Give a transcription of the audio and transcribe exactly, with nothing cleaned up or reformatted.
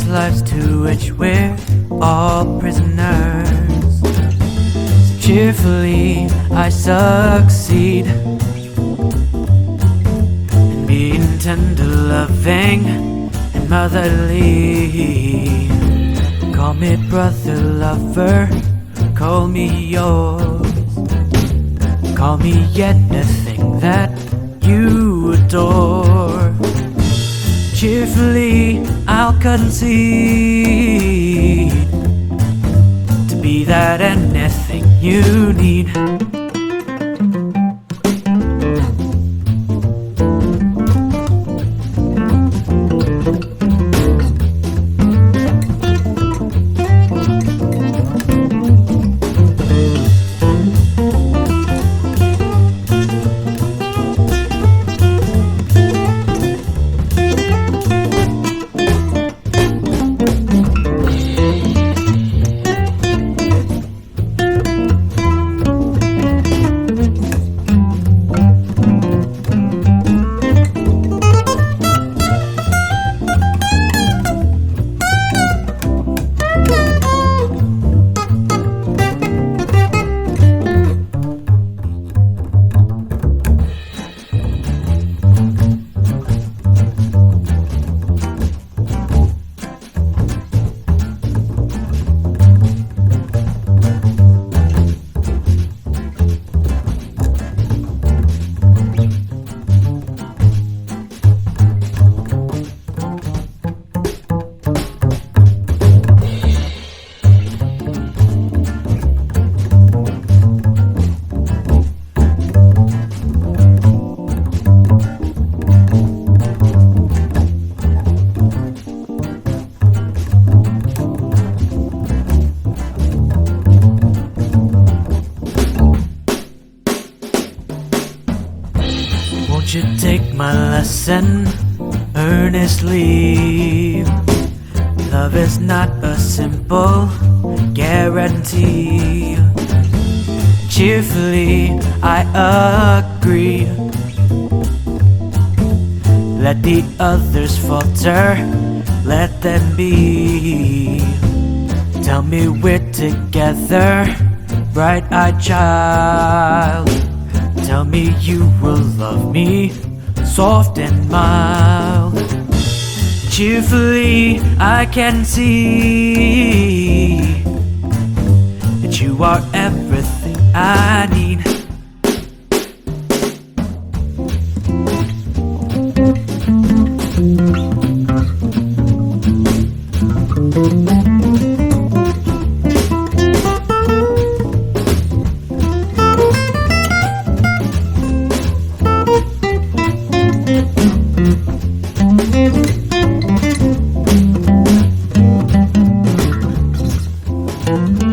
lives to which we're all prisoners. So cheerfully I succeed in being tender, loving, and motherly. Call me brother, lover, call me yours. Call me anything that you adore. Cheerfully I'll concede to be that anything you need. Won't you take my lesson earnestly? Love is not a simple guarantee. Cheerfully I agree. Let the others falter, let them be. Tell me we're together, bright-eyed child. Tell me you will love me, soft and mild. Cheerfully I can see that you are everything I need. Thank you.